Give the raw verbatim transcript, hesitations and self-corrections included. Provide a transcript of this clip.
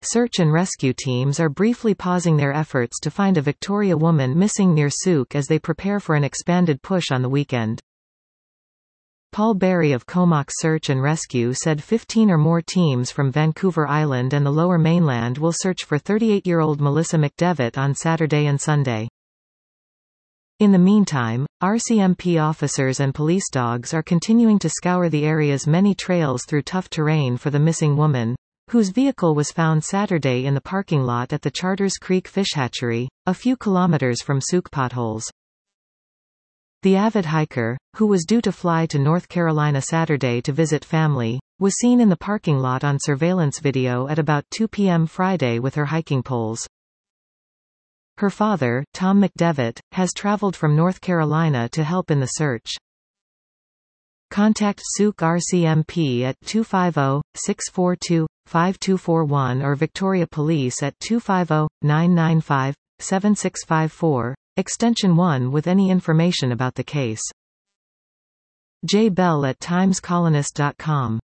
search and rescue teams are briefly pausing their efforts to find a Victoria woman missing near Souk as they prepare for an expanded push on the weekend. Paul Berry of Comox Search and Rescue said fifteen or more teams from Vancouver Island and the Lower Mainland will search for thirty-eight-year-old Melissa McDevitt on Saturday and Sunday. In the meantime, R C M P officers and police dogs are continuing to scour the area's many trails through tough terrain for the missing woman, whose vehicle was found Saturday in the parking lot at the Charters Creek Fish Hatchery, a few kilometers from Souk Potholes. The avid hiker, who was due to fly to North Carolina Saturday to visit family, was seen in the parking lot on surveillance video at about two p m Friday with her hiking poles. Her father, Tom McDevitt, has traveled from North Carolina to help in the search. Contact Souk R C M P at two five zero, six four two, five two four one or Victoria Police at two five zero, nine nine five, seven six five four, extension one with any information about the case. J Bell at times colonist dot com